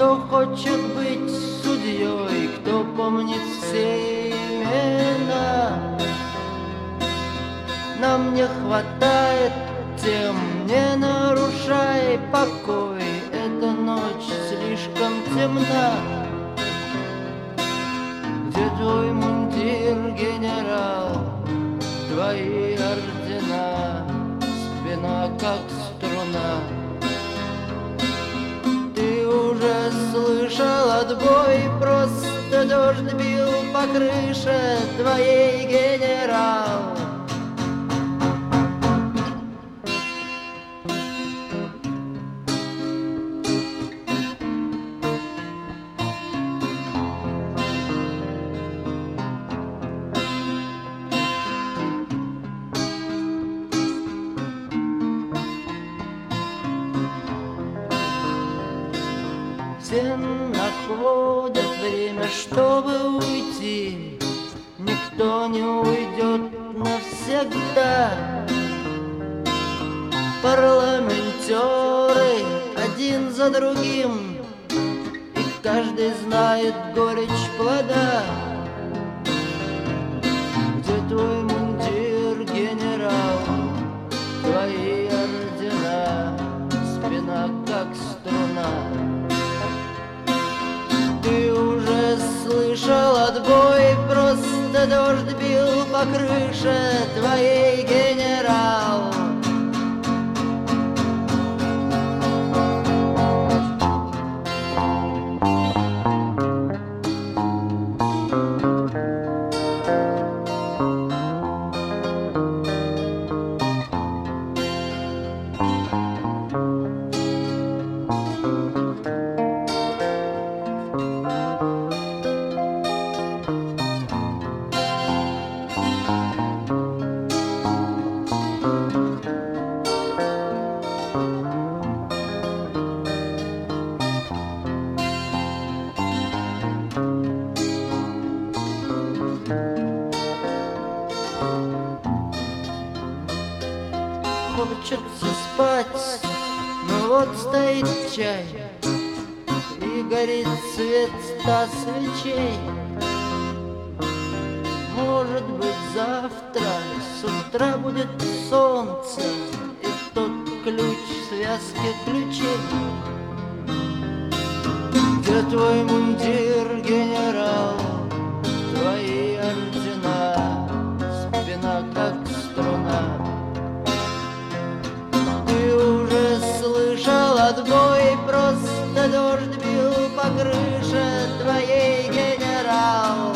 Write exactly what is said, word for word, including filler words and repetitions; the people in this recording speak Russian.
Кто хочет быть судьей, кто помнит все имена. Нам не хватает тем, не нарушай покой, эта ночь слишком темна. Где твой мундир, генерал, твои ордена, спина как струна. Ты уже слышал отбой, просто дождь бил по крыше твоей, генерал. Все находят время, чтобы уйти. Никто не уйдет навсегда. Парламентеры один за другим, и каждый знает горечь плода. Где твой мундир, генерал, твои ордена, спина как струна. Ты уже слышал отбой, просто дождь бил по крыше твоей, генерал. Хочется спать, но вот стоит чай, и горит свет ста свечей. Может быть, завтра с утра будет солнце, и тот ключ в связке ключей. Где твой мундир, генерал, твои ордена, спина как струна. Отбой, просто дождь бил по крыше твоей, генерал.